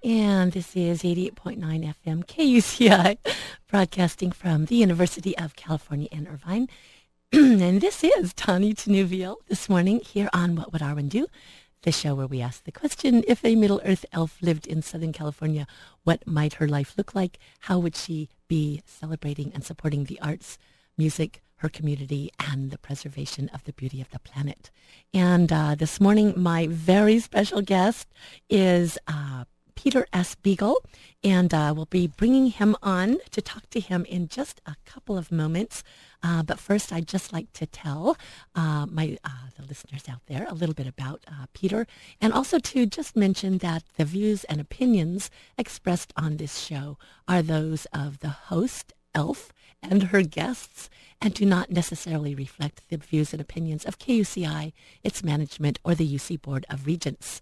And this is 88.9 FM KUCI, broadcasting from the University of California in Irvine. And this is Tani Tenuvial this morning here on What Would Arwen Do? The show where we ask the question, if a Middle-earth elf lived in Southern California, what might her life look like? How would she be celebrating and supporting the arts, music, her community, and the preservation of the beauty of the planet? And this morning, my very special guest is Peter S. Beagle, and we'll be bringing him on to talk to him in just a couple of moments. But first, I'd just like to tell the listeners out there a little bit about Peter, and also to just mention that the views and opinions expressed on this show are those of the host, Elf, and her guests, and do not necessarily reflect the views and opinions of KUCI, its management, or the UC Board of Regents.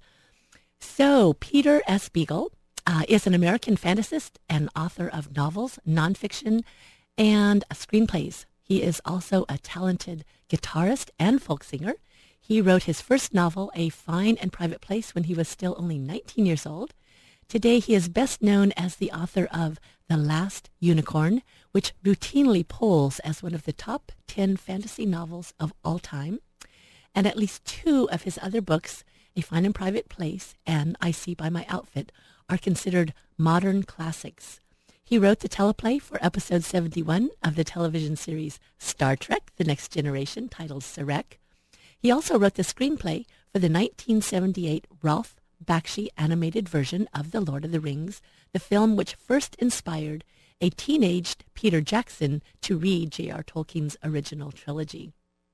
So, Peter S. Beagle is an American fantasist and author of novels, nonfiction, and screenplays. He is also a talented guitarist and folk singer. He wrote his first novel, A Fine and Private Place, when he was still only 19 years old. Today, he is best known as the author of The Last Unicorn, which routinely polls as one of the top 10 fantasy novels of all time. And at least two of his other books, A Fine and Private Place and I See by My Outfit, are considered modern classics. He wrote the teleplay for episode 71 of the television series Star Trek: The Next Generation, titled Sarek. He also wrote the screenplay for the 1978 Ralph Bakshi animated version of The Lord of the Rings, the film which first inspired a teenaged Peter Jackson to read J.R. Tolkien's original trilogy.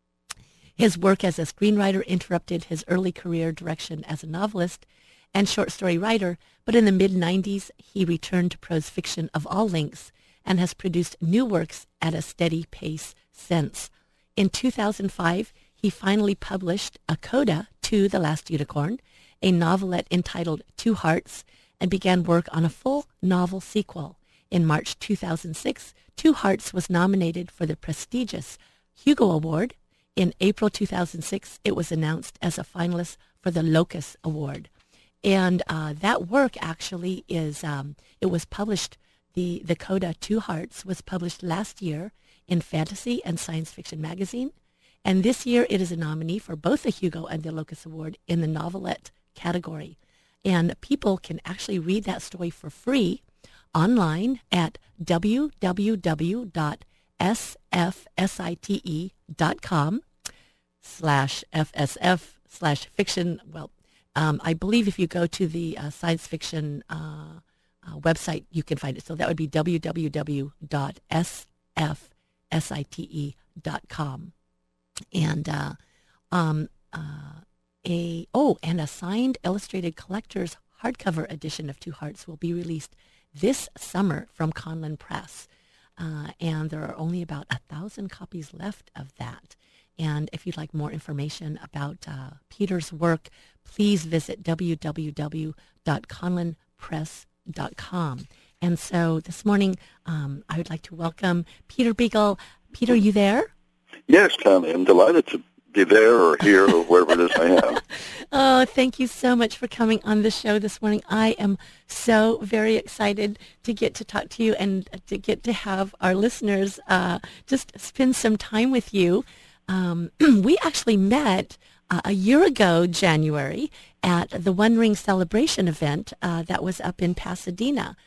His work as a screenwriter interrupted his early career direction as a novelist and short story writer, but in the mid-90s, he returned to prose fiction of all lengths and has produced new works at a steady pace since. In 2005, he finally published a coda to The Last Unicorn, a novelette entitled Two Hearts, and began work on a full novel sequel. In March 2006, Two Hearts was nominated for the prestigious Hugo Award. In April 2006, it was announced as a finalist for the Locus Award. And that work actually is, it was published, the coda Two Hearts was published last year in Fantasy and Science Fiction magazine. And this year it is a nominee for both the Hugo and the Locus Award in the novelette category. And people can actually read that story for free online at www.sfsite.com/FSF/fiction. Well, I believe if you go to the science fiction website, you can find it. So that would be www.sfsite.com. And and a signed illustrated collector's hardcover edition of Two Hearts will be released this summer from Conlin Press. And there are only about 1,000 copies left of that. And if you'd like more information about Peter's work, please visit www.conlinpress.com. And so this morning, I would like to welcome Peter Beagle. Peter, you there? Yes, Connie. I'm delighted to be there or here or wherever it is I am. Oh, thank you so much for coming on the show this morning. I am so very excited to get to talk to you and to get to have our listeners just spend some time with you. We actually met a year ago, January, at the One Ring Celebration event that was up in Pasadena.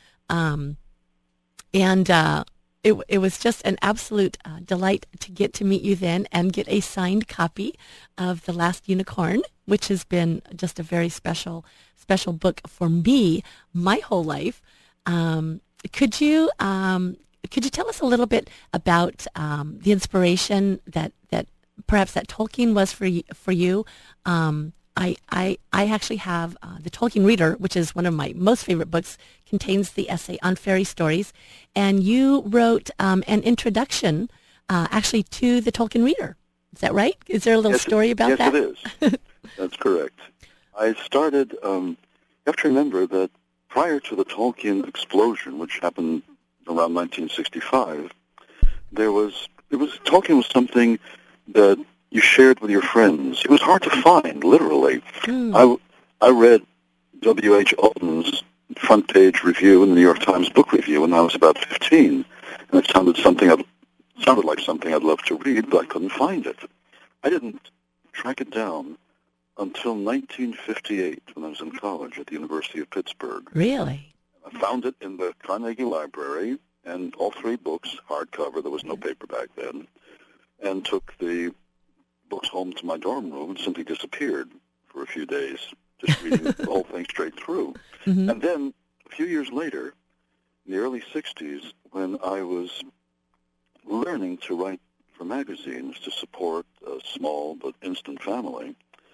It was just an absolute delight to get to meet you then and get a signed copy of The Last Unicorn, which has been just a very special book for me my whole life. Could you tell us a little bit about the inspiration that perhaps that Tolkien was for you? I actually have the Tolkien Reader, which is one of my most favorite books, contains the essay on fairy stories, and you wrote an introduction actually to the Tolkien Reader. Is that right? Is there a little story about that? Yes, it is. That's correct. I started, you have to remember that prior to the Tolkien explosion, which happened around 1965, Tolkien was something that you shared with your friends. It was hard to find, literally. I read W.H. Auden front-page review in the New York Times Book Review when I was about 15, and it sounded like something I'd love to read, but I couldn't find it. I didn't track it down until 1958 when I was in college at the University of Pittsburgh. Really? I found it in the Carnegie Library, and all three books, hardcover, there was no paperback then, and took the books home to my dorm room and simply disappeared for a few days, just reading the whole thing straight through. Mm-hmm. And then, a few years later, in the early 60s, when I was learning to write for magazines to support a small but instant family,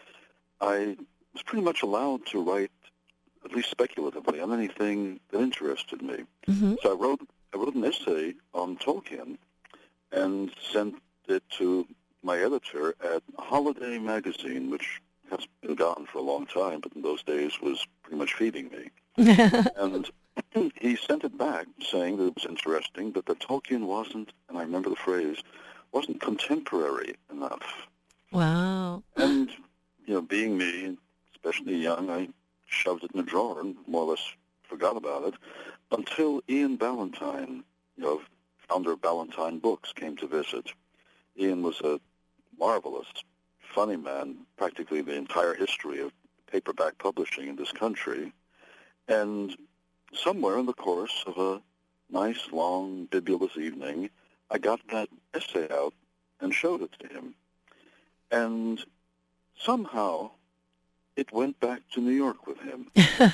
I was pretty much allowed to write, at least speculatively, on anything that interested me. Mm-hmm. So I wrote an essay on Tolkien and sent it to my editor at Holiday magazine, which has been gone for a long time, but in those days was pretty much feeding me. And he sent it back saying that it was interesting, but that Tolkien wasn't, and I remember the phrase, wasn't contemporary enough. Wow. And, being me, especially young, I shoved it in a drawer and more or less forgot about it until Ian Ballantine, founder of Ballantine Books, came to visit. Ian was a marvelous, funny man, practically the entire history of paperback publishing in this country. And somewhere in the course of a nice, long, bibulous evening, I got that essay out and showed it to him. And somehow it went back to New York with him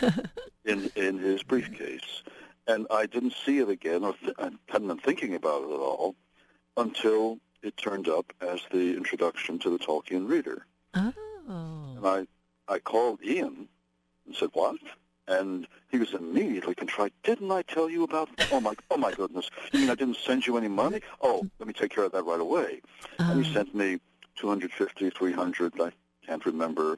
in his briefcase. And I didn't see it again, or I hadn't been thinking about it at all, until it turned up as the introduction to the Tolkien Reader. Oh. And I called Ian and said, "What?" And he was immediately contrite. "Didn't I tell you about it? Oh my goodness. You mean I didn't send you any money? Oh, let me take care of that right away." And he sent me 250, 300, I can't remember.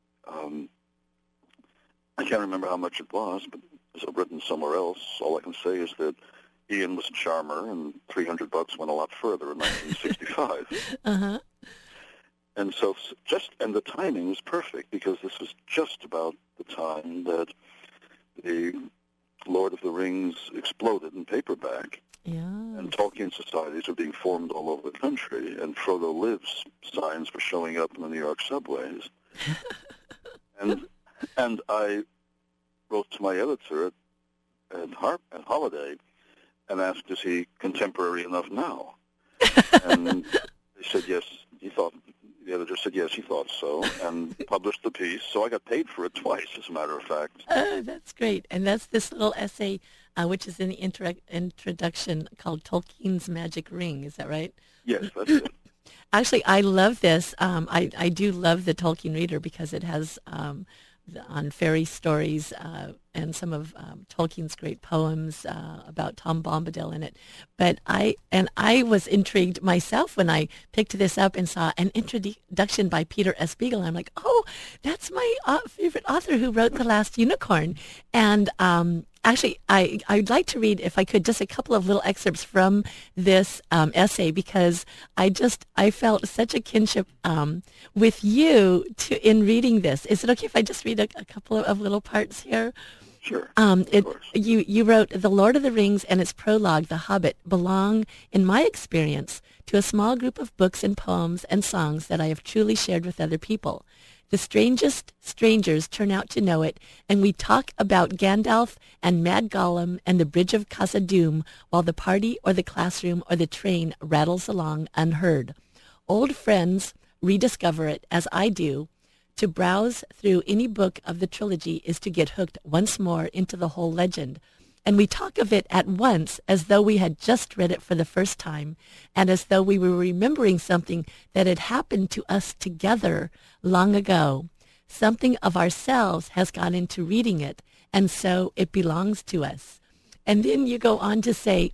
I can't remember how much it was, but it's written somewhere else. All I can say is that Ian was a charmer, and $300 went a lot further in 1965. Uh-huh. And so the timing was perfect, because this was just about the time that the Lord of the Rings exploded in paperback. Yeah. And Tolkien societies were being formed all over the country, and Frodo Lives signs were showing up in the New York subways. And I wrote to my editor at Holiday and asked, "Is he contemporary enough now?" And they said yes. The editor said yes, he thought so, and published the piece. So I got paid for it twice, as a matter of fact. Oh, that's great. And that's this little essay, which is in the introduction, called Tolkien's Magic Ring. Is that right? Yes, that's it. Actually, I love this. I do love the Tolkien Reader because it has on fairy stories and some of Tolkien's great poems about Tom Bombadil in it. But I was intrigued myself when I picked this up and saw an introduction by Peter S. Beagle. I'm like, oh, that's my favorite author who wrote The Last Unicorn. And actually, I'd like to read, if I could, just a couple of little excerpts from this essay, because I felt such a kinship with you in reading this. Is it okay if I just read a couple of little parts here? Sure. Of course. You wrote, "The Lord of the Rings and its prologue, The Hobbit, belong, in my experience, to a small group of books and poems and songs that I have truly shared with other people. The strangest strangers turn out to know it, and we talk about Gandalf and Mad Gollum and the Bridge of Khazad-dûm while the party or the classroom or the train rattles along unheard. Old friends rediscover it, as I do. To browse through any book of the trilogy is to get hooked once more into the whole legend. And we talk of it at once as though we had just read it for the first time, and as though we were remembering something that had happened to us together long ago. Something of ourselves has gone into reading it, and so it belongs to us." And then you go on to say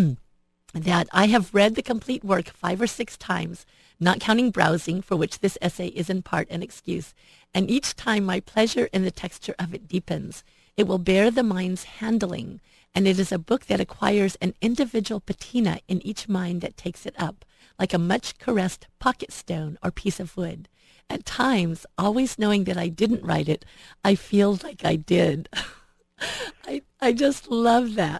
that I have read the complete work 5 or 6 times, not counting browsing, for which this essay is in part an excuse, and each time my pleasure in the texture of it deepens. It will bear the mind's handling, and it is a book that acquires an individual patina in each mind that takes it up, like a much-caressed pocket stone or piece of wood. At times, always knowing that I didn't write it, I feel like I did. I just love that.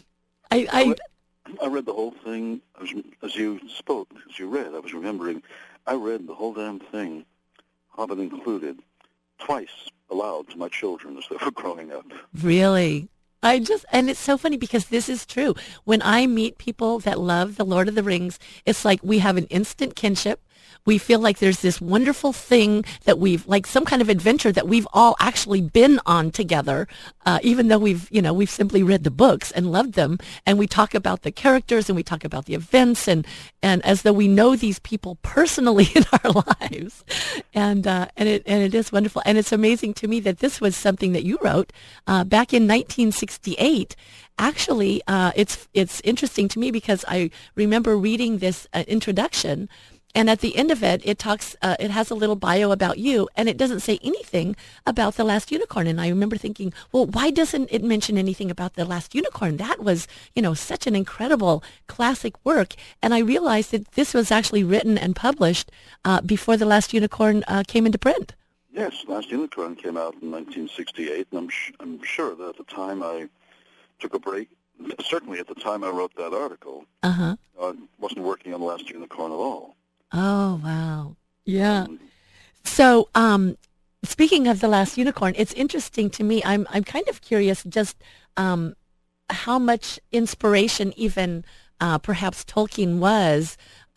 I read the whole thing as you spoke, as you read. I was remembering, I read the whole damn thing, Hobbit included, twice aloud to my children as they were growing up. Really? And it's so funny because this is true. When I meet people that love The Lord of the Rings, it's like we have an instant kinship. We feel like there's this wonderful thing that like some kind of adventure that we've all actually been on together, even though we've simply read the books and loved them. And we talk about the characters and we talk about the events and as though we know these people personally in our lives. And it is wonderful. And it's amazing to me that this was something that you wrote back in 1968. Actually, it's interesting to me because I remember reading this introduction. And at the end of it, it has a little bio about you, and it doesn't say anything about The Last Unicorn. And I remember thinking, well, why doesn't it mention anything about The Last Unicorn? That was, such an incredible classic work. And I realized that this was actually written and published before The Last Unicorn came into print. Yes, Last Unicorn came out in 1968, and I'm sure that at the time I took a break. Certainly at the time I wrote that article, I wasn't working on The Last Unicorn at all. Oh, wow. Yeah. So, speaking of The Last Unicorn, it's interesting to me. I'm kind of curious just how much inspiration even perhaps Tolkien was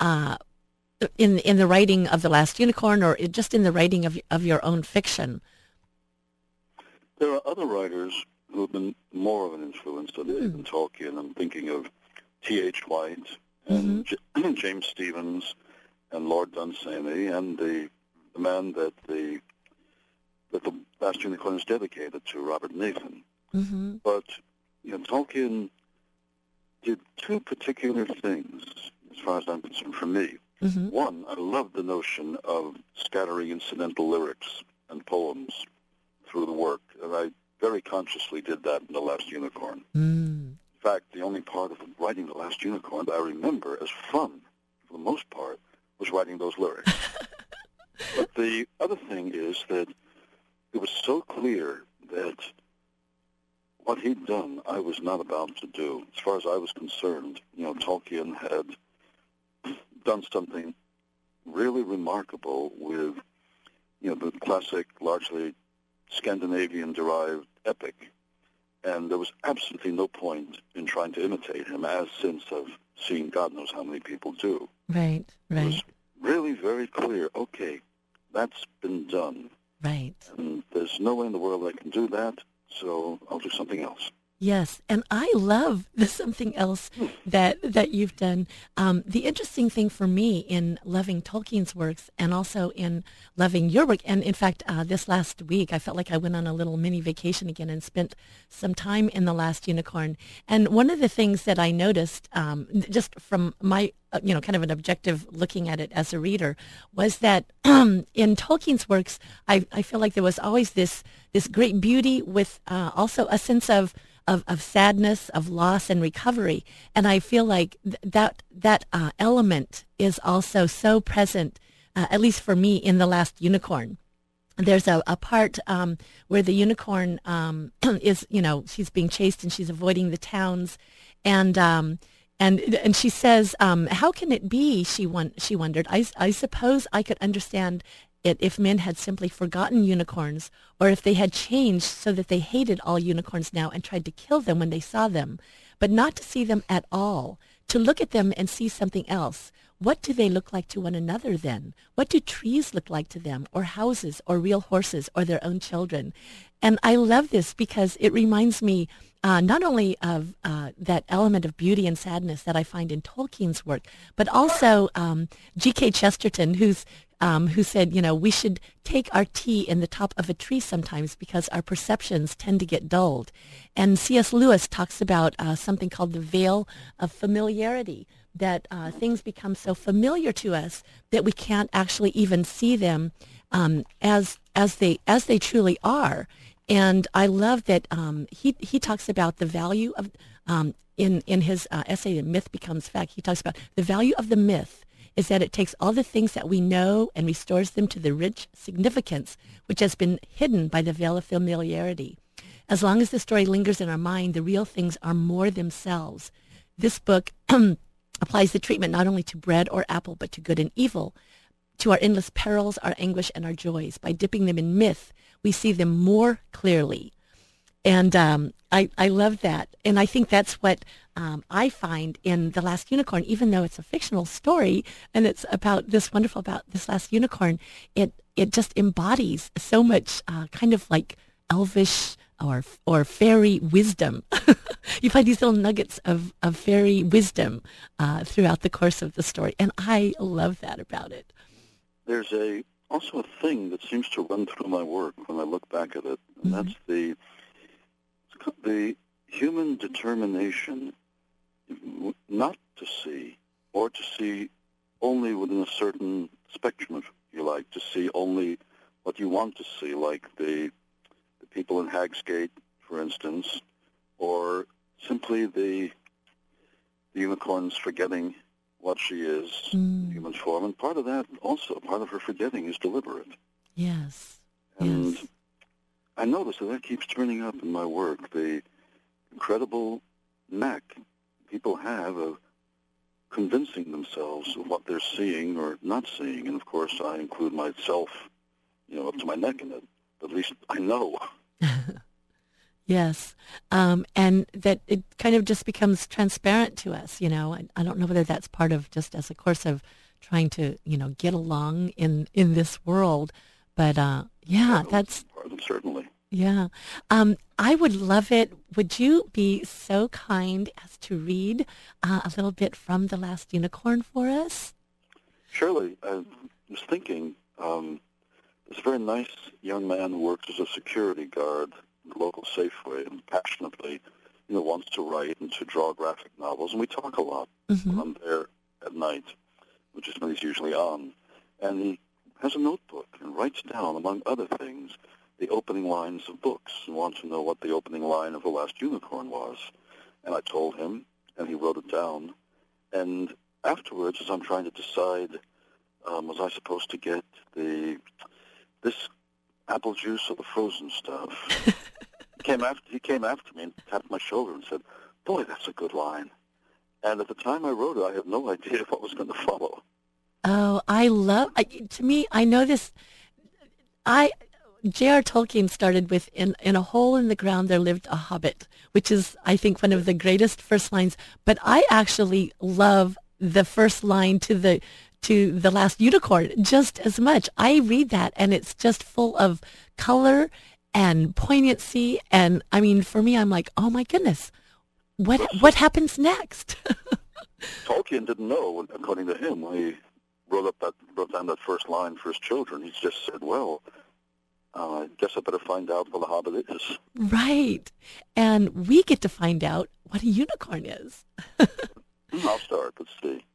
in the writing of The Last Unicorn or just in the writing of your own fiction. There are other writers who have been more of an influence than Tolkien. I'm thinking of T.H. White and James Stephens and Lord Dunsany, and the man that the Last Unicorn is dedicated to, Robert Nathan. Mm-hmm. But Tolkien did two particular things, as far as I'm concerned, for me. Mm-hmm. One, I love the notion of scattering incidental lyrics and poems through the work, and I very consciously did that in The Last Unicorn. In fact, the only part of writing The Last Unicorn that I remember as fun, for the most part, was writing those lyrics. But the other thing is that it was so clear that what he'd done, I was not about to do. As far as I was concerned, Tolkien had done something really remarkable with, the classic, largely Scandinavian-derived epic. And there was absolutely no point in trying to imitate him, as since I've seen God knows how many people do. Right. It was really very clear, okay, that's been done. Right. And there's no way in the world I can do that, so I'll do something else. Yes, and I love the something else that you've done. The interesting thing for me in loving Tolkien's works and also in loving your work, and in fact, this last week, I felt like I went on a little mini vacation again and spent some time in The Last Unicorn. And one of the things that I noticed, just from my kind of an objective looking at it as a reader, was that in Tolkien's works, I feel like there was always this great beauty with also a sense of sadness, of loss and recovery. And I feel like that element is also so present, at least for me, in The Last Unicorn. There's a part where the unicorn is, she's being chased and she's avoiding the towns. And she says, how can it be, she wondered, I suppose I could understand it if men had simply forgotten unicorns, or if they had changed so that they hated all unicorns now and tried to kill them when they saw them, but not to see them at all, to look at them and see something else. What do they look like to one another then? What do trees look like to them, or houses, or real horses, or their own children? And I love this because it reminds me not only of that element of beauty and sadness that I find in Tolkien's work, but also G.K. Chesterton, who said, we should take our tea in the top of a tree sometimes because our perceptions tend to get dulled. And C.S. Lewis talks about something called the veil of familiarity, that things become so familiar to us that we can't actually even see them as they truly are. And I love that he talks about the value of, in his essay, Myth Becomes Fact, he talks about the value of the myth is that it takes all the things that we know and restores them to the rich significance which has been hidden by the veil of familiarity. As long as the story lingers in our mind, the real things are more themselves. This book applies the treatment not only to bread or apple, but to good and evil, to our endless perils, our anguish, and our joys. By dipping them in myth, we see them more clearly. And I love that. And I think that's what I find in The Last Unicorn, even though it's a fictional story and it's about this last unicorn, it just embodies so much kind of like elvish or fairy wisdom. You find these little nuggets of fairy wisdom throughout the course of the story. And I love that about it. There's also a thing that seems to run through my work when I look back at it, and that's the human determination not to see, or to see only within a certain spectrum, if you like, to see only what you want to see, like the people in Hagsgate, for instance, or simply the unicorn's forgetting what she is in human form. And part of that also, part of her forgetting is deliberate. Yes. And yes. I notice that keeps turning up in my work, the incredible knack people have of convincing themselves of what they're seeing or not seeing. And, of course, I include myself, up to my neck in it. But at least I know. Yes. And that it kind of just becomes transparent to us, I don't know whether that's part of just as a course of trying to, get along in this world. But, that's... Certainly. Yeah. I would love it. Would you be so kind as to read a little bit from The Last Unicorn for us? Surely. I was thinking, there's a very nice young man who works as a security guard at the local Safeway and passionately, wants to write and to draw graphic novels. And we talk a lot when I'm there at night, which is when he's usually on. And he has a notebook and writes down, among other things, the opening lines of books and wants to know what the opening line of The Last Unicorn was. And I told him, and he wrote it down. And afterwards, as I'm trying to decide, was I supposed to get this apple juice or the frozen stuff? He came after me and tapped my shoulder and said, "Boy, that's a good line." And at the time I wrote it, I had no idea what was going to follow. Oh, to me, I know this. J.R. Tolkien started with, in a hole in the ground there lived a hobbit, which is, I think, one of the greatest first lines. But I actually love the first line to the Last Unicorn just as much. I read that, and it's just full of color and poignancy. And, I mean, for me, I'm like, oh, my goodness, what happens next? Tolkien didn't know, according to him, when he wrote down that first line for his children. He just said, well, I guess I better find out what a hobbit is. Right. And we get to find out what a unicorn is. I'll start. Let's see.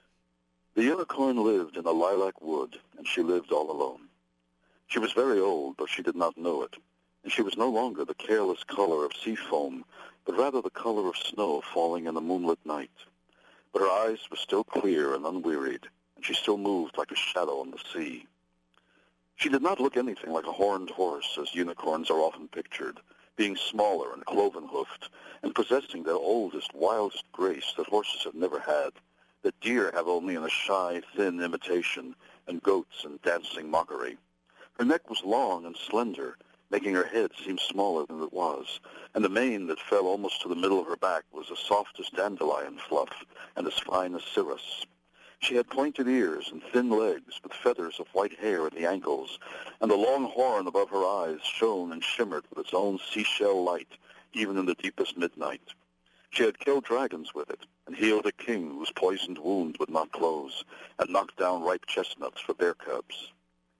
The unicorn lived in a lilac wood, and she lived all alone. She was very old, but she did not know it, and she was no longer the careless color of sea foam, but rather the color of snow falling in a moonlit night. But her eyes were still clear and unwearied, and she still moved like a shadow on the sea. She did not look anything like a horned horse, as unicorns are often pictured, being smaller and cloven-hoofed, and possessing that oldest, wildest grace that horses have never had, that deer have only in a shy, thin imitation, and goats in dancing mockery. Her neck was long and slender, making her head seem smaller than it was, and the mane that fell almost to the middle of her back was as soft as dandelion fluff and as fine as cirrus. She had pointed ears and thin legs with feathers of white hair at the ankles, and the long horn above her eyes shone and shimmered with its own seashell light, even in the deepest midnight. She had killed dragons with it, and healed a king whose poisoned wound would not close, and knocked down ripe chestnuts for bear cubs.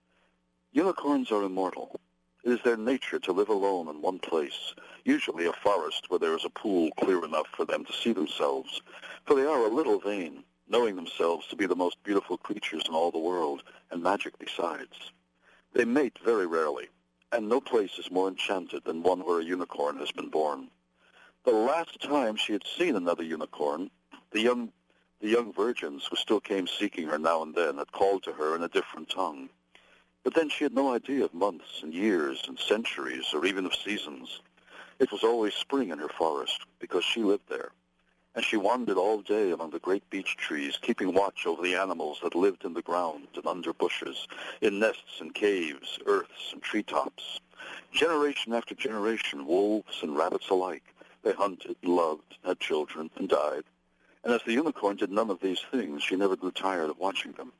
Unicorns are immortal. It is their nature to live alone in one place, usually a forest where there is a pool clear enough for them to see themselves, for they are a little vain, knowing themselves to be the most beautiful creatures in all the world, and magic besides. They mate very rarely, and no place is more enchanted than one where a unicorn has been born. The last time she had seen another unicorn, the young virgins who still came seeking her now and then had called to her in a different tongue. But then she had no idea of months and years and centuries or even of seasons. It was always spring in her forest because she lived there, and she wandered all day among the great beech trees, keeping watch over the animals that lived in the ground and under bushes, in nests and caves, earths and treetops. Generation after generation, wolves and rabbits alike, they hunted, loved, had children, and died. And as the unicorn did none of these things, she never grew tired of watching them.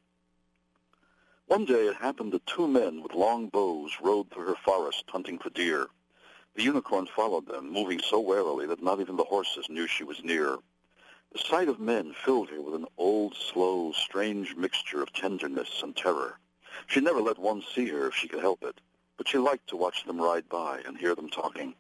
One day it happened that two men with long bows rode through her forest hunting for deer. The unicorn followed them, moving so warily that not even the horses knew she was near. The sight of men filled her with an old, slow, strange mixture of tenderness and terror. She never let one see her if she could help it, but she liked to watch them ride by and hear them talking.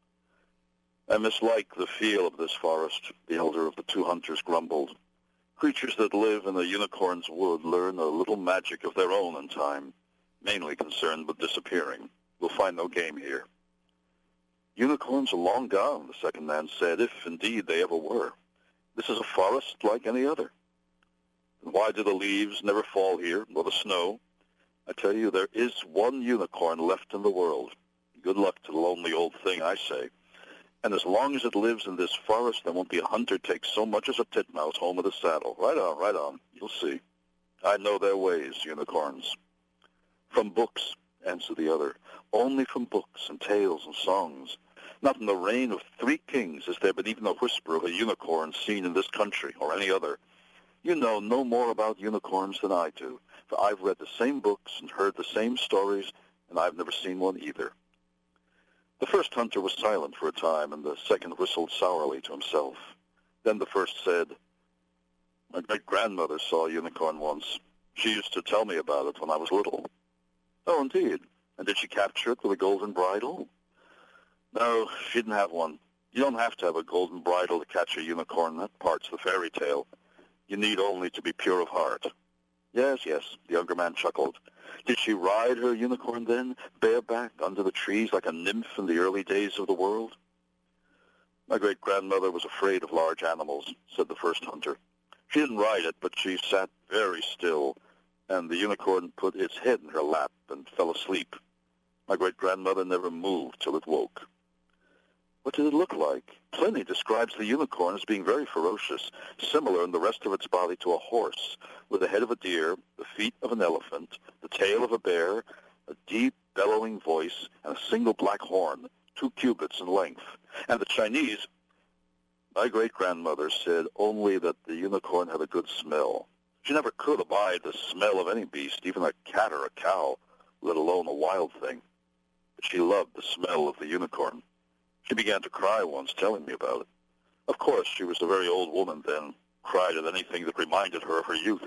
I mislike the feel of this forest, the elder of the two hunters grumbled. Creatures that live in a unicorn's wood learn a little magic of their own in time, mainly concerned with disappearing. We'll find no game here. Unicorns are long gone, the second man said, if indeed they ever were. This is a forest like any other. And why do the leaves never fall here, or the snow? I tell you, there is one unicorn left in the world. Good luck to the lonely old thing, I say. And as long as it lives in this forest, there won't be a hunter take so much as a titmouse home with a saddle. Right on, right on. You'll see. I know their ways, unicorns. From books, answered the other. Only from books and tales and songs. Not in the reign of 3 kings has there been even a whisper of a unicorn seen in this country or any other. You know no more about unicorns than I do, for I've read the same books and heard the same stories, and I've never seen one either. The first hunter was silent for a time, and the second whistled sourly to himself. Then the first said, My great-grandmother saw a unicorn once. She used to tell me about it when I was little. Oh, indeed. And did she capture it with a golden bridle? No, she didn't have one. You don't have to have a golden bridle to catch a unicorn. That part's the fairy tale. You need only to be pure of heart. Yes, yes, the younger man chuckled. Did she ride her unicorn then, bareback under the trees like a nymph in the early days of the world? My great-grandmother was afraid of large animals, said the first hunter. She didn't ride it, but she sat very still, and the unicorn put its head in her lap and fell asleep. My great-grandmother never moved till it woke. What did it look like? Pliny describes the unicorn as being very ferocious, similar in the rest of its body to a horse, with the head of a deer, the feet of an elephant, the tail of a bear, a deep, bellowing voice, and a single black horn, 2 cubits in length. And the Chinese, my great-grandmother said only that the unicorn had a good smell. She never could abide the smell of any beast, even a cat or a cow, let alone a wild thing. But she loved the smell of the unicorn. She began to cry once, telling me about it. Of course, she was a very old woman then, cried at anything that reminded her of her youth.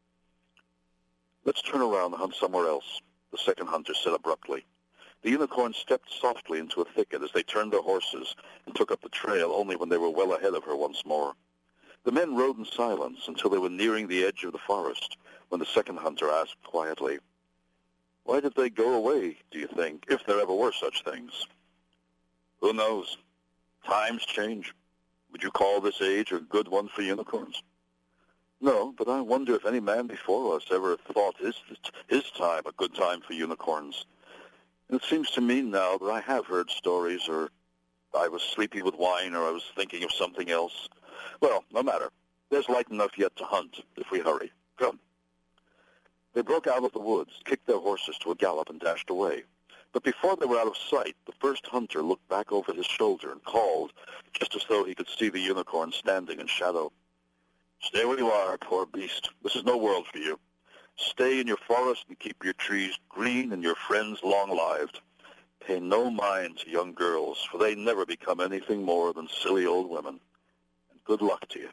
Let's turn around and hunt somewhere else, the second hunter said abruptly. The unicorn stepped softly into a thicket as they turned their horses and took up the trail only when they were well ahead of her once more. The men rode in silence until they were nearing the edge of the forest, when the second hunter asked quietly, Why did they go away, do you think, if there ever were such things? Who knows? Times change. Would you call this age a good one for unicorns? No, but I wonder if any man before us ever thought his time a good time for unicorns. And it seems to me now that I have heard stories, or I was sleepy with wine, or I was thinking of something else. Well, no matter. There's light enough yet to hunt, if we hurry. Come. They broke out of the woods, kicked their horses to a gallop, and dashed away. But before they were out of sight, the first hunter looked back over his shoulder and called, just as though he could see the unicorn standing in shadow. Stay where you are, poor beast. This is no world for you. Stay in your forest and keep your trees green and your friends long-lived. Pay no mind to young girls, for they never become anything more than silly old women. And good luck to you.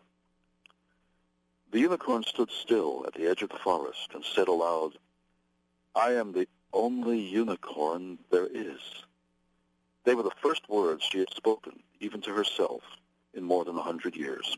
The unicorn stood still at the edge of the forest and said aloud, I am the only unicorn there is. They were the first words she had spoken, even to herself, in more than 100 years.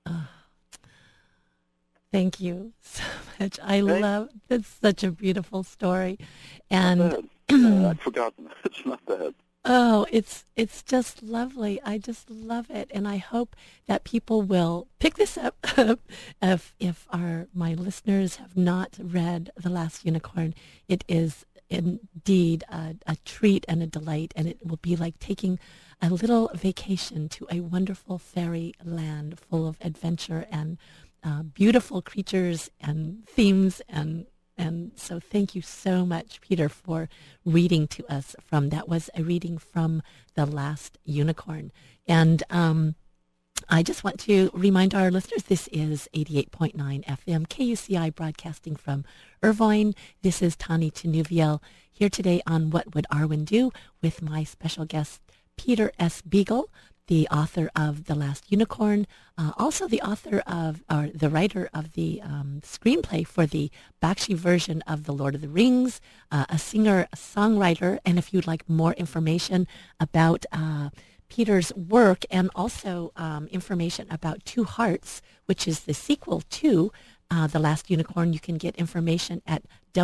Thank you so much. I love, it's such a beautiful story. And I'd forgotten. It's not bad. Oh, it's just lovely. I just love it, and I hope that people will pick this up. if my listeners have not read The Last Unicorn, it is indeed a treat and a delight, and it will be like taking a little vacation to a wonderful fairy land full of adventure and beautiful creatures and themes. And so thank you so much, Peter, for reading to us from, that was a reading from The Last Unicorn. And I just want to remind our listeners, this is 88.9 FM, KUCI, broadcasting from Irvine. This is Tani Tenuviel here today on What Would Arwen Do, with my special guest, Peter S. Beagle, the author of The Last Unicorn, also the author of, or the writer of the screenplay for the Bakshi version of The Lord of the Rings, a singer-songwriter. And if you'd like more information about Peter's work, and also information about Two Hearts, which is the sequel to The Last Unicorn, you can get information at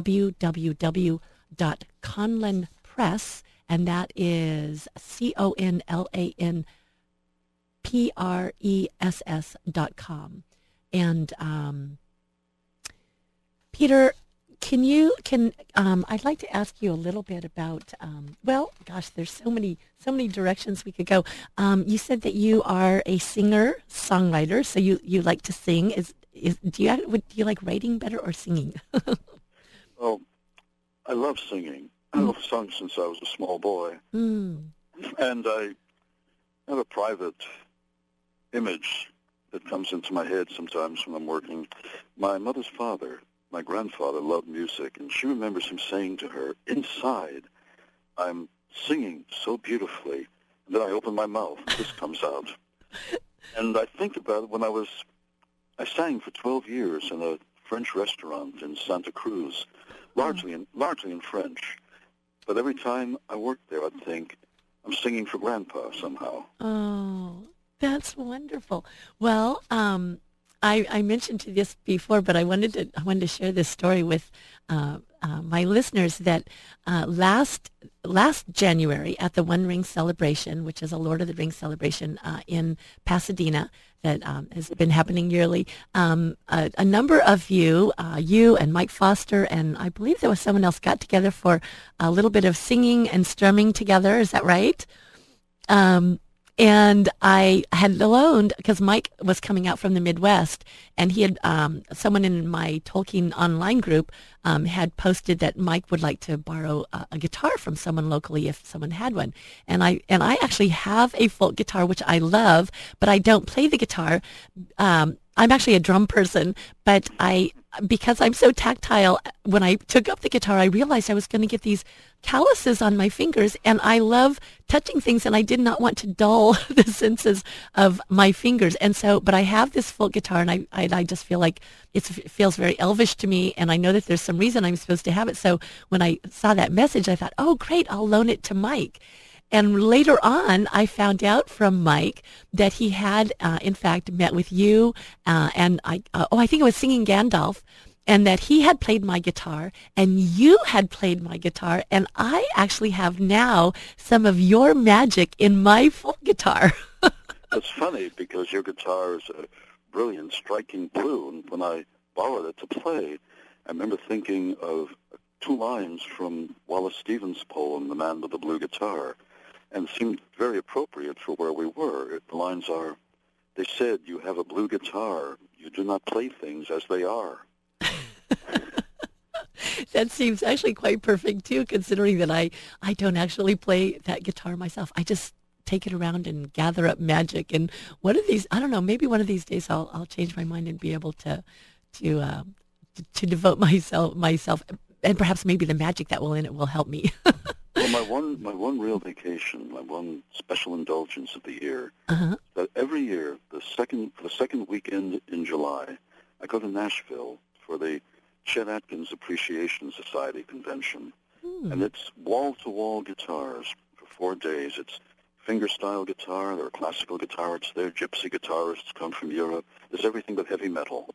www.Conlan Press, and that is ConlanPress.com. And Peter, I'd like to ask you a little bit about, well, gosh, there's so many directions we could go. You said that you are a singer, songwriter, so you like to sing. Do you like writing better or singing? Well, I love singing. I've sung since I was a small boy. And I have a private image that comes into my head sometimes when I'm working. My mother's father, my grandfather, loved music, and she remembers him saying to her, inside, I'm singing so beautifully, and then I open my mouth, and this comes out. And I think about it when I sang for 12 years in a French restaurant in Santa Cruz, largely in French. But every time I worked there, I'd think, I'm singing for Grandpa somehow. Oh, that's wonderful. Well, I mentioned to this before, but I wanted to share this story with my listeners that last January at the One Ring celebration, which is a Lord of the Rings celebration in Pasadena that has been happening yearly, a number of you and Mike Foster, and I believe there was someone else, got together for a little bit of singing and strumming together. Is that right? And I had loaned, because Mike was coming out from the Midwest, and he had, someone in my Tolkien online group had posted that Mike would like to borrow a guitar from someone locally if someone had one. And I actually have a folk guitar, which I love, but I don't play the guitar. I'm actually a drum person, but because I'm so tactile, when I took up the guitar, I realized I was going to get these calluses on my fingers, and I love touching things, and I did not want to dull the senses of my fingers. And so, but I have this folk guitar, and I just feel like it feels very elvish to me, and I know that there's some reason I'm supposed to have it. So when I saw that message, I thought, oh, great, I'll loan it to Mike. And later on, I found out from Mike that he had, in fact, met with you, and I think it was Singing Gandalf, and that he had played my guitar, and you had played my guitar, and I actually have now some of your magic in my folk guitar. It's funny, because your guitar is a brilliant, striking blue, and when I borrowed it to play, I remember thinking of 2 lines from Wallace Stevens' poem, The Man with the Blue Guitar, and seemed very appropriate for where we were. The lines are, they said, you have a blue guitar. You do not play things as they are. That seems actually quite perfect, too, considering that I don't actually play that guitar myself. I just take it around and gather up magic. And one of these, I don't know, maybe one of these days I'll change my mind and be able to devote myself, and perhaps maybe the magic that will in it will help me. Well, my one real vacation, my one special indulgence of the year, that every year, the second weekend in July, I go to Nashville for the Chet Atkins Appreciation Society convention, and it's wall-to-wall guitars for 4 days. It's fingerstyle guitar, there are classical guitarists there, gypsy guitarists come from Europe. There's everything but heavy metal.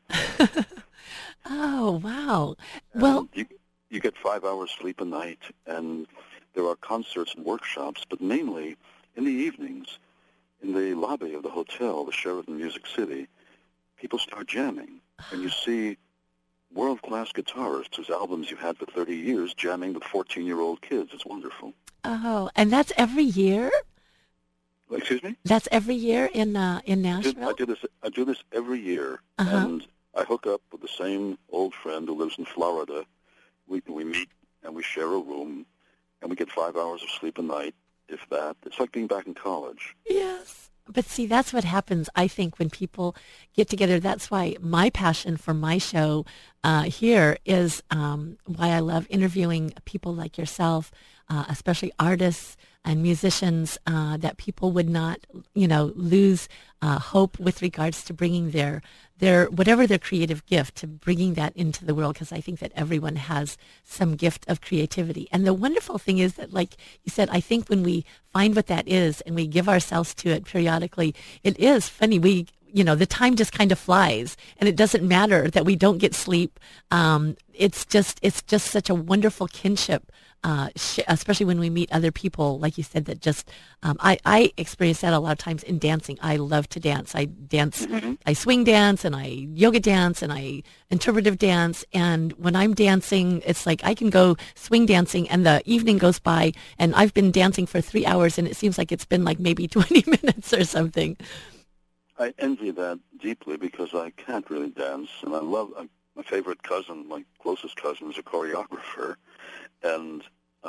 Oh, wow. And well, you get 5 hours sleep a night, and there are concerts and workshops, but mainly in the evenings, in the lobby of the hotel, the Sheraton Music City, people start jamming, and you see world-class guitarists whose albums you've had for 30 years jamming with 14-year-old kids. It's wonderful. Oh, and that's every year? Excuse me? That's every year in Nashville? I do this every year, Uh-huh. and I hook up with the same old friend who lives in Florida. We meet and we share a room, and we get 5 hours of sleep a night, if that. It's like being back in college. Yes. But see, that's what happens, I think, when people get together. That's why my passion for my show here is why I love interviewing people like yourself, especially artists and musicians, that people would not, lose hope with regards to bringing their whatever their creative gift, to bringing that into the world, because I think that everyone has some gift of creativity. And the wonderful thing is that, like you said, I think when we find what that is and we give ourselves to it periodically, it is funny. The time just kind of flies, and it doesn't matter that we don't get sleep. It's just such a wonderful kinship, especially when we meet other people, like you said, that just, I experience that a lot of times in dancing. I love to dance. I dance, I swing dance, and I yoga dance, and I interpretive dance. And when I'm dancing, it's like I can go swing dancing and the evening goes by and I've been dancing for 3 hours and it seems like it's been like maybe 20 minutes or something. I envy that deeply because I can't really dance, and my favorite cousin, my closest cousin, is a choreographer, and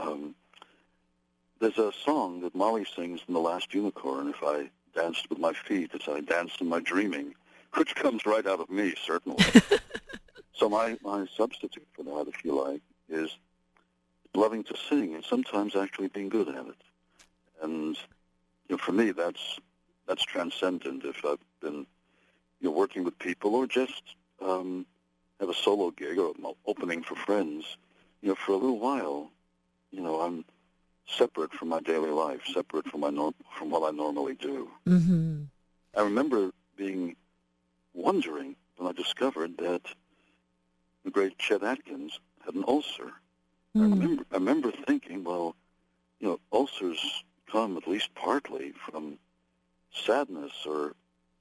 there's a song that Molly sings in The Last Unicorn, "If I danced with my feet as I danced in my dreaming," which comes right out of me, certainly. So my substitute for that, if you like, is loving to sing and sometimes actually being good at it. And for me, that's transcendent. If I've been working with people or just have a solo gig or opening for friends, for a little while, I'm separate from my daily life, separate from what I normally do. Mm-hmm. I remember wondering when I discovered that the great Chet Atkins had an ulcer. Mm. I remember thinking, well, ulcers come at least partly from sadness or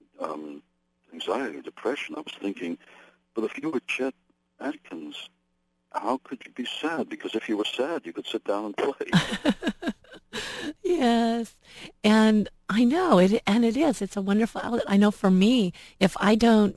anxiety, depression. I was thinking, but if you were Chet Atkins, how could you be sad? Because if you were sad, you could sit down and play. Yes. And I know it, and it is. It's a wonderful outlet. I know for me, if I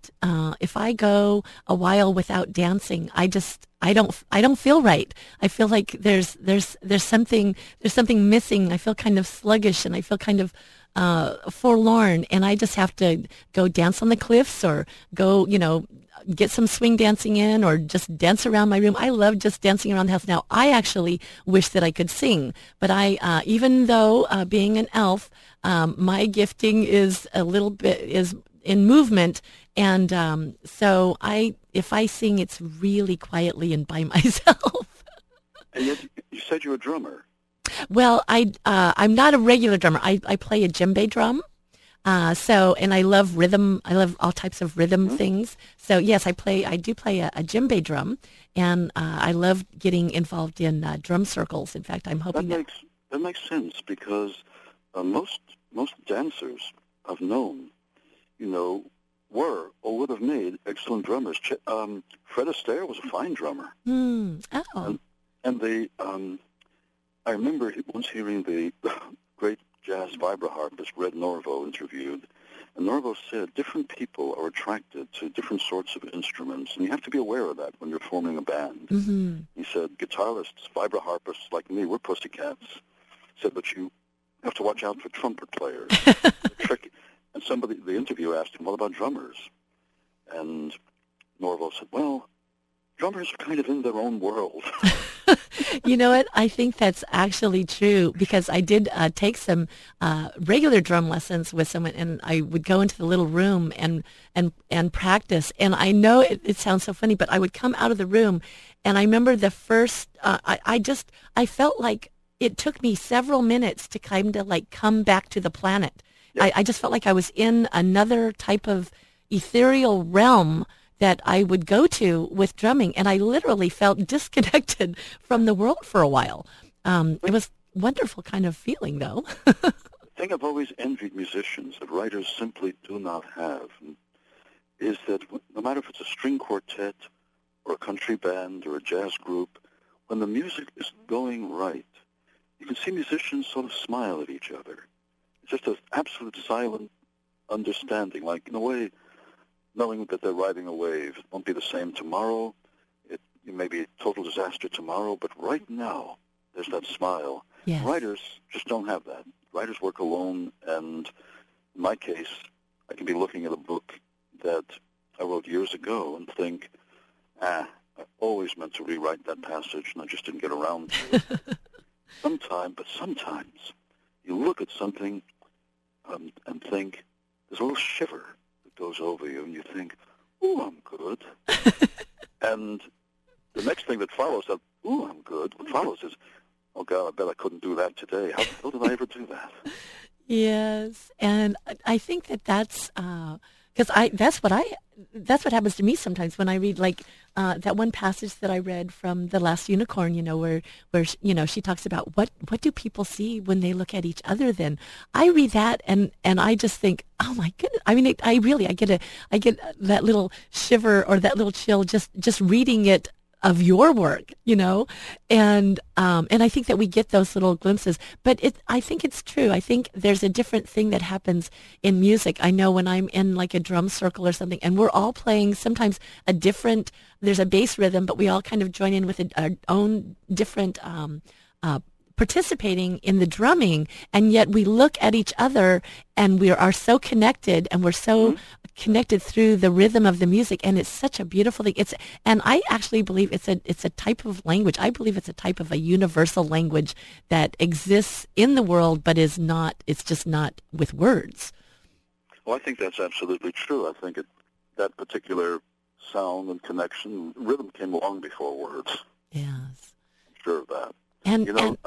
go a while without dancing, I don't feel right. I feel like there's something missing. I feel kind of sluggish, and I feel kind of forlorn, and I just have to go dance on the cliffs or go, get some swing dancing in or just dance around my room. I love just dancing around the house. Now, I actually wish that I could sing, but even though being an elf, my gifting is is in movement. And so if I sing, it's really quietly and by myself. And yet you said you're a drummer. Well, I'm not a regular drummer. I play a djembe drum. And I love rhythm. I love all types of rhythm things. So yes, I do play a djembe drum, and I love getting involved in drum circles. In fact, I'm hoping that makes sense because most dancers I've known, were or would have made excellent drummers. Fred Astaire was a fine drummer. Oh. And I remember once hearing the great jazz vibraharpist Red Norvo interviewed, and Norvo said different people are attracted to different sorts of instruments, and you have to be aware of that when you're forming a band. Mm-hmm. He said guitarists, vibraharpists like me, we're pussycats. He said, but you have to watch out for trumpet players. Tricky. And the interviewer asked him, what about drummers? And Norvo said, well, drummers are kind of in their own world. You know what? I think that's actually true because I did take some regular drum lessons with someone, and I would go into the little room and practice. And I know it sounds so funny, but I would come out of the room, and I remember the first. I felt like it took me several minutes to kind of like come back to the planet. Yep. I just felt like I was in another type of ethereal realm that I would go to with drumming, and I literally felt disconnected from the world for a while. It was a wonderful kind of feeling, though. The thing I've always envied musicians that writers simply do not have is that no matter if it's a string quartet or a country band or a jazz group, when the music is going right, you can see musicians sort of smile at each other. just an absolute silent understanding, like in a way, knowing that they're riding a wave. It won't be the same tomorrow. It may be a total disaster tomorrow, but right now, there's that smile. Yes. Writers just don't have that. Writers work alone, and in my case, I can be looking at a book that I wrote years ago and think, I always meant to rewrite that passage, and I just didn't get around to it. Sometimes you look at something and think, there's a little shiver that goes over you, and you think, ooh, I'm good. And the next thing that follows that, ooh, I'm good, what follows is, oh, God, I bet I couldn't do that today. How did I ever do that? Yes, and I think that's because that's what happens to me sometimes when I read like that one passage that I read from The Last Unicorn, where she talks about what do people see when they look at each other. Then I read that and I just think, oh my goodness, I mean, I get that little shiver or that little chill just reading it of your work, and I think that we get those little glimpses, but I think it's true. I think there's a different thing that happens in music. I know when I'm in like a drum circle or something, and we're all playing sometimes there's a bass rhythm, but we all kind of join in with our own different participating in the drumming, and yet we look at each other and we are so connected, and we're so connected through the rhythm of the music, and it's such a beautiful thing. And I actually believe it's a type of language. I believe it's a type of a universal language that exists in the world, but it's just not with words. Well, I think that's absolutely true. I think that particular sound and connection, rhythm came long before words. Yes. I'm sure of that. And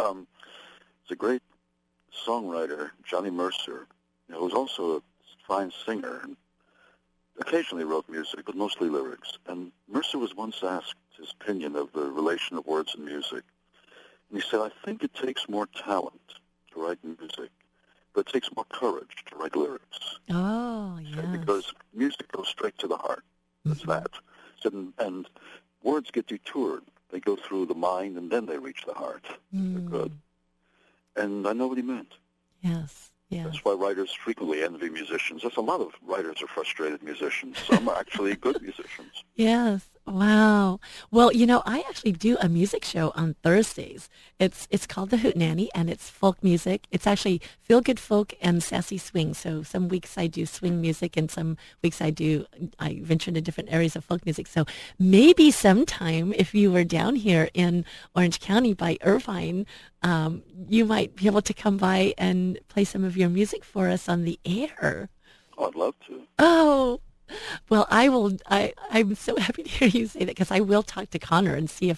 it's a great songwriter, Johnny Mercer, who's also a fine singer, and occasionally wrote music, but mostly lyrics. And Mercer was once asked his opinion of the relation of words and music. And he said, I think it takes more talent to write music, but it takes more courage to write lyrics. Oh, yes. Because music goes straight to the heart. That's that. And words get detoured. They go through the mind, and then they reach the heart. They're good. And I know what he meant. Yes. Yes. That's why writers frequently envy musicians. There's a lot of writers are frustrated musicians. Some are actually good musicians. Yes. Wow. Well, I actually do a music show on Thursdays. It's called The Hootenanny, and it's folk music. It's actually feel-good folk and sassy swing. So some weeks I do swing music, and some weeks I venture into different areas of folk music. So maybe sometime if you were down here in Orange County by Irvine, you might be able to come by and play some of your music for us on the air. Oh, I'd love to. Oh, well, I will. I'm so happy to hear you say that, because I will talk to Connor and see if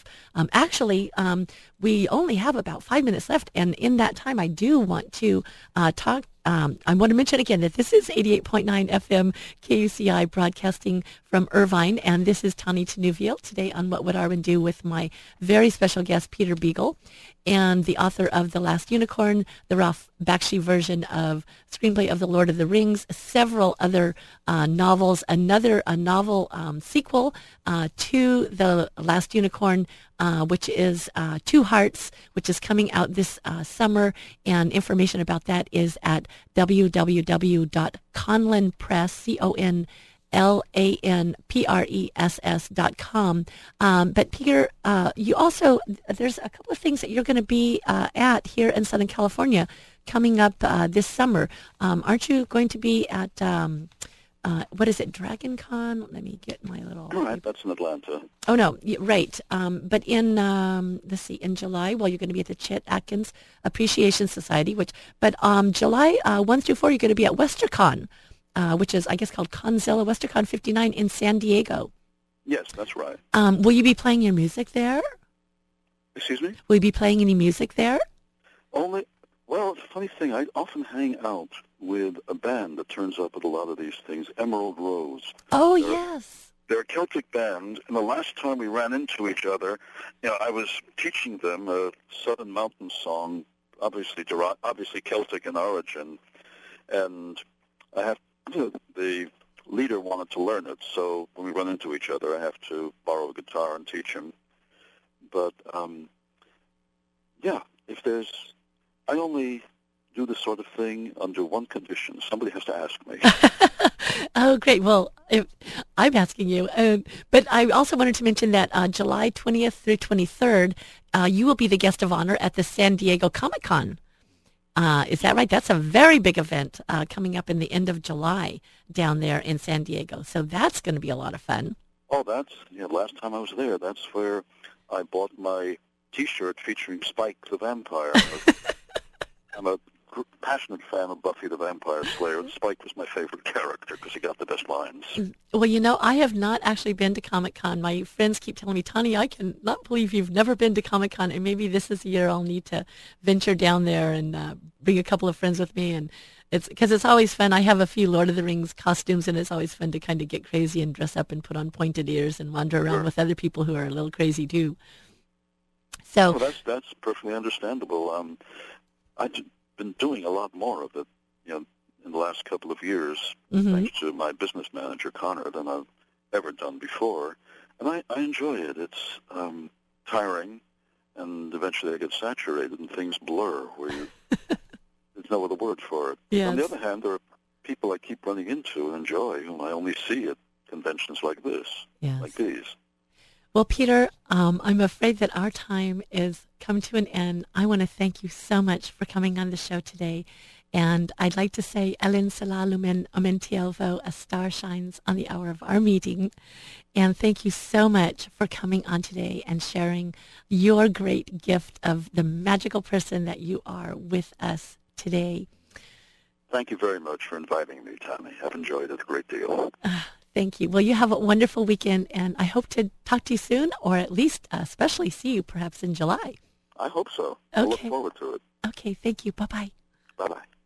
we only have about 5 minutes left, and in that time, I do want to talk. I want to mention again that this is 88.9 FM KUCI broadcasting from Irvine, and this is Tani Tenuviel today on What Would Arwen Do with my very special guest, Peter Beagle, and the author of The Last Unicorn, the Ralph Bakshi version of Screenplay of The Lord of the Rings, several other novels, a novel sequel to The Last Unicorn, which is Two Hearts, which is coming out this summer, and information about that is at www.conlanpress, CONLANPRESS.com. But Peter, you also, there's a couple of things that you're going to be at here in Southern California coming up this summer. Aren't you going to be at, what is it, Dragon Con? Let me get my little... All right, that's in Atlanta. Oh, no, right. But in, let's see, in July, well, you're going to be at the Chet Atkins Appreciation Society, but July 1 through 4, you're going to be at WesterCon, which is, I guess, called Conzilla, WesterCon 59 in San Diego. Yes, that's right. Will you be playing your music there? Excuse me? Will you be playing any music there? Well, it's a funny thing. I often hang out with a band that turns up at a lot of these things, Emerald Rose. Oh, yes. They're a Celtic band, and the last time we ran into each other, I was teaching them a Southern Mountain song, obviously Celtic in origin, and the leader wanted to learn it, so when we run into each other, I have to borrow a guitar and teach him. But, if I only do this sort of thing under one condition. Somebody has to ask me. Oh, great. Well, I'm asking you. But I also wanted to mention that July 20th through 23rd, you will be the guest of honor at the San Diego Comic-Con. Is that right? That's a very big event coming up in the end of July down there in San Diego. So that's going to be a lot of fun. Oh, last time I was there, that's where I bought my T-shirt featuring Spike the Vampire. I'm a passionate fan of Buffy the Vampire Slayer, and Spike was my favorite character because he got the best lines. Well, I have not actually been to Comic-Con. My friends keep telling me, Tani, I cannot believe you've never been to Comic-Con, and maybe this is the year I'll need to venture down there and bring a couple of friends with me. And it's always fun. I have a few Lord of the Rings costumes, and it's always fun to kind of get crazy and dress up and put on pointed ears and wander around with other people who are a little crazy too. So well, that's perfectly understandable. I've been doing a lot more of it, in the last couple of years, thanks to my business manager, Connor, than I've ever done before. And I enjoy it. It's tiring, and eventually I get saturated and things blur where there's no other word for it. Yes. On the other hand, there are people I keep running into and enjoy whom I only see at conventions like this, like these. Well, Peter, I'm afraid that our time is come to an end. I want to thank you so much for coming on the show today. And I'd like to say, Elin Sala Lumen Amentielvo, a star shines on the hour of our meeting. And thank you so much for coming on today and sharing your great gift of the magical person that you are with us today. Thank you very much for inviting me, Tammy. I've enjoyed it a great deal. Thank you. Well, you have a wonderful weekend, and I hope to talk to you soon, or at least especially see you perhaps in July. I hope so. Okay. I look forward to it. Okay, thank you. Bye-bye. Bye-bye.